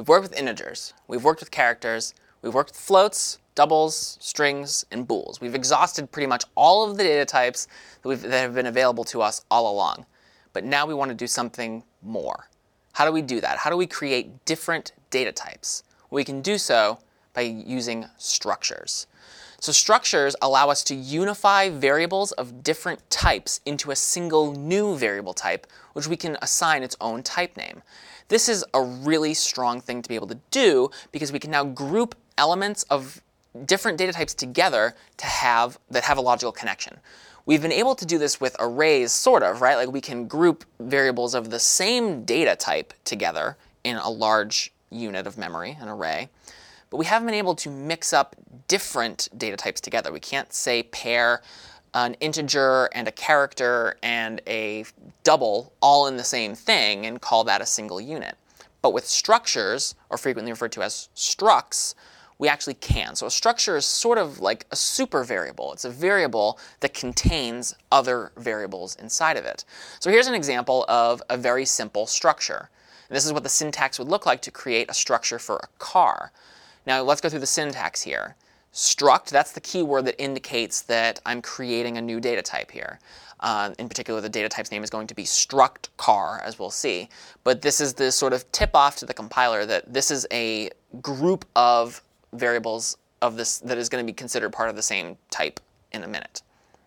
We've worked with integers, we've worked with characters, we've worked with floats, doubles, strings, and bools. We've exhausted pretty much all of the data types that have been available to us all along. But now we want to do something more. How do we do that? How do we create different data types? We can do so by using structures. So structures allow us to unify variables of different types into a single new variable type, which we can assign its own type name. This is a really strong thing to be able to do because we can now group elements of different data types together that have a logical connection. We've been able to do this with arrays, sort of, right? Like we can group variables of the same data type together in a large unit of memory, an array. But we haven't been able to mix up different data types together. We can't, say, pair an integer and a character and a double all in the same thing and call that a single unit. But with structures, or frequently referred to as structs, we actually can. So a structure is sort of like a super variable. It's a variable that contains other variables inside of it. So here's an example of a very simple structure. And this is what the syntax would look like to create a structure for a car. Now let's go through the syntax here. Struct, that's the keyword that indicates that I'm creating a new data type here. In particular, the data type's name is going to be struct car, as we'll see. But this is the sort of tip-off to the compiler that this is a group of variables of this that is going to be considered part of the same type in a minute.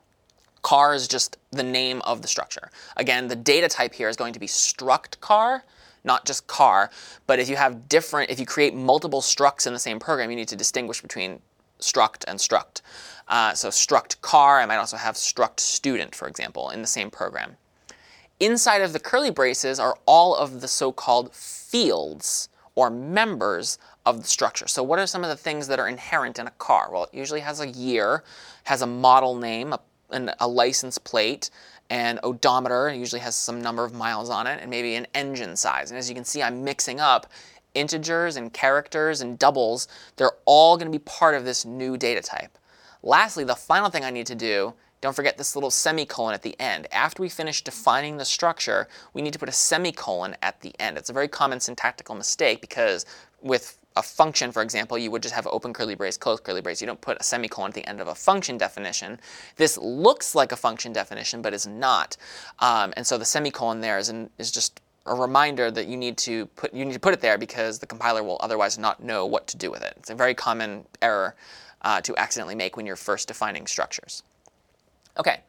Car is just the name of the structure. Again, the data type here is going to be struct car, not just car. But if you create multiple structs in the same program, you need to distinguish between struct and struct. So struct car, I might also have struct student, for example, in the same program. Inside of the curly braces are all of the so-called fields or members of the structure. So what are some of the things that are inherent in a car? Well, it usually has a year, has a model name, a license plate, an odometer, it usually has some number of miles on it, and maybe an engine size. And as you can see, I'm mixing up integers and characters and doubles. They're all going to be part of this new data type. Lastly, the final thing I need to do, don't forget this little semicolon at the end. After we finish defining the structure, we need to put a semicolon at the end. It's a very common syntactical mistake because with a function, for example, you would just have open curly brace, close curly brace. You don't put a semicolon at the end of a function definition. This looks like a function definition, but is not. And so the semicolon there is just a reminder that you need to put it there because the compiler will otherwise not know what to do with it. It's a very common error to accidentally make when you're first defining structures. Okay,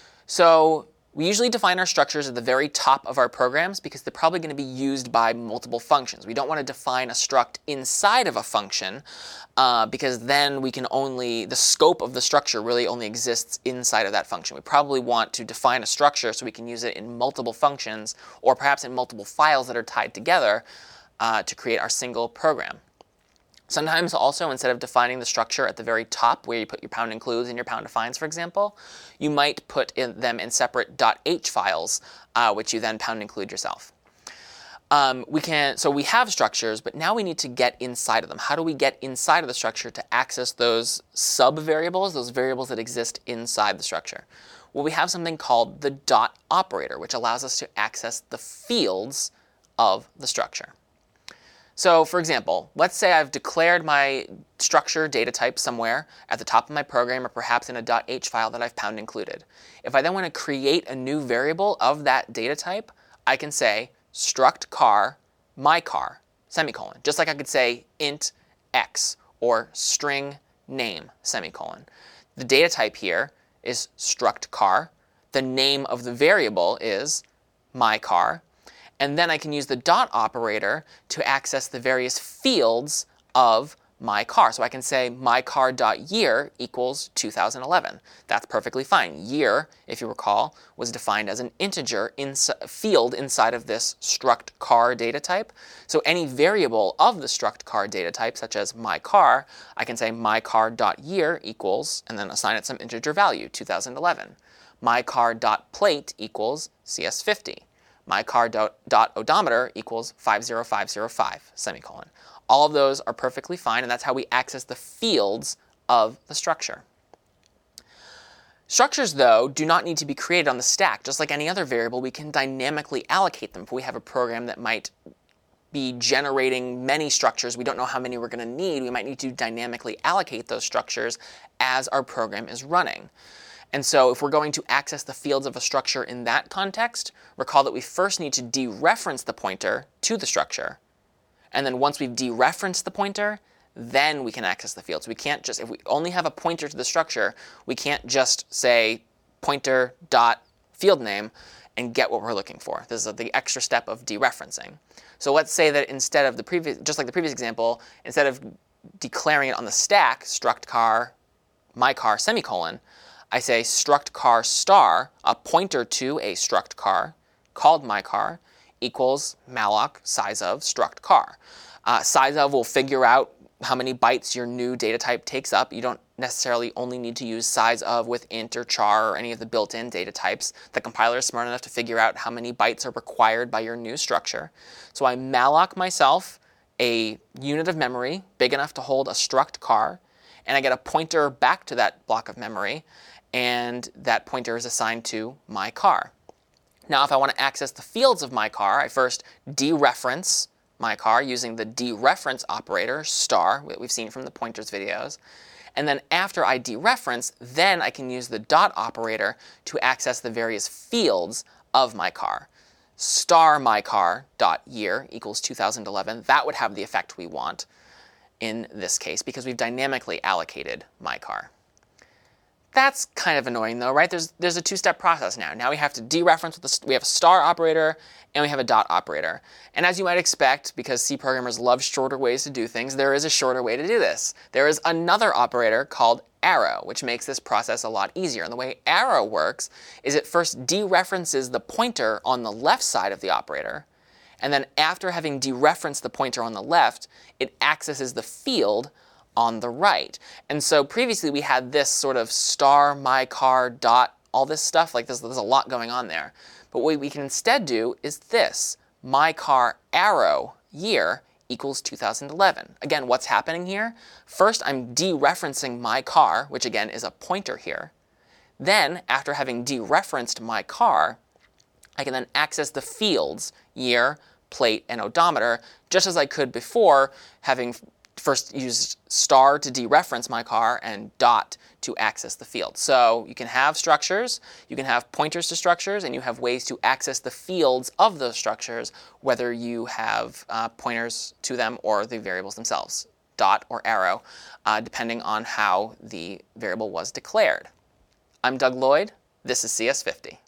so we usually define our structures at the very top of our programs because they're probably going to be used by multiple functions. We don't want to define a struct inside of a function because then the scope of the structure really only exists inside of that function. We probably want to define a structure so we can use it in multiple functions or perhaps in multiple files that are tied together to create our single program. Sometimes also, instead of defining the structure at the very top where you put your pound includes and your pound defines, for example, you might put them in separate .h files, which you then pound include yourself. So we have structures, but now we need to get inside of them. How do we get inside of the structure to access those sub-variables, those variables that exist inside the structure? Well, we have something called the dot operator, which allows us to access the fields of the structure. So for example, let's say I've declared my structure data type somewhere at the top of my program or perhaps in a .h file that I've pound included. If I then want to create a new variable of that data type, I can say struct car, my car, semicolon. Just like I could say int x or string name, semicolon. The data type here is struct car. The name of the variable is my car. And then I can use the dot operator to access the various fields of my car. So I can say mycar.year equals 2011. That's perfectly fine. Year, if you recall, was defined as an integer field inside of this struct car data type. So any variable of the struct car data type, such as mycar, I can say mycar.year equals, and then assign it some integer value, 2011. Mycar.plate equals CS50. mycar.odometer equals 50505, semicolon. All of those are perfectly fine, and that's how we access the fields of the structure. Structures, though, do not need to be created on the stack. Just like any other variable, we can dynamically allocate them if we have a program that might be generating many structures. We don't know how many we're going to need. We might need to dynamically allocate those structures as our program is running. And so if we're going to access the fields of a structure in that context, recall that we first need to dereference the pointer to the structure. And then once we've dereferenced the pointer, then we can access the fields. We can't just, if we only have a pointer to the structure, we can't just say pointer dot field name and get what we're looking for. This is the extra step of dereferencing. So let's say that instead of the previous, just like the previous example, instead of declaring it on the stack, struct car, my car, semicolon, I say struct car star, a pointer to a struct car called my car, equals malloc size of struct car. Size of will figure out how many bytes your new data type takes up. You don't necessarily only need to use size of with int or char or any of the built-in data types. The compiler is smart enough to figure out how many bytes are required by your new structure. So I malloc myself a unit of memory big enough to hold a struct car, and I get a pointer back to that block of memory, and that pointer is assigned to my car. Now, if I want to access the fields of my car, I first dereference my car using the dereference operator, star, that we've seen from the pointers videos. And then after I dereference, then I can use the dot operator to access the various fields of my car. Star my car dot year equals 2011. That would have the effect we want in this case because we've dynamically allocated my car. That's kind of annoying though, right? There's a two-step process now. Now we have to dereference with we have a star operator and we have a dot operator. And as you might expect, because C programmers love shorter ways to do things, there is a shorter way to do this. There is another operator called arrow, which makes this process a lot easier. And the way arrow works is it first dereferences the pointer on the left side of the operator. And then after having dereferenced the pointer on the left, it accesses the field on the right. And so previously we had this sort of star my car dot all this stuff, like there's a lot going on there. But what we can instead do is this, my car arrow year equals 2011. Again, what's happening here? First I'm dereferencing my car, which again is a pointer here. Then after having dereferenced my car, I can then access the fields year, plate, and odometer, just as I could before, having first used star to dereference my car and dot to access the field. So you can have structures, you can have pointers to structures, and you have ways to access the fields of those structures, whether you have pointers to them or the variables themselves, dot or arrow, depending on how the variable was declared. I'm Doug Lloyd. This is CS50.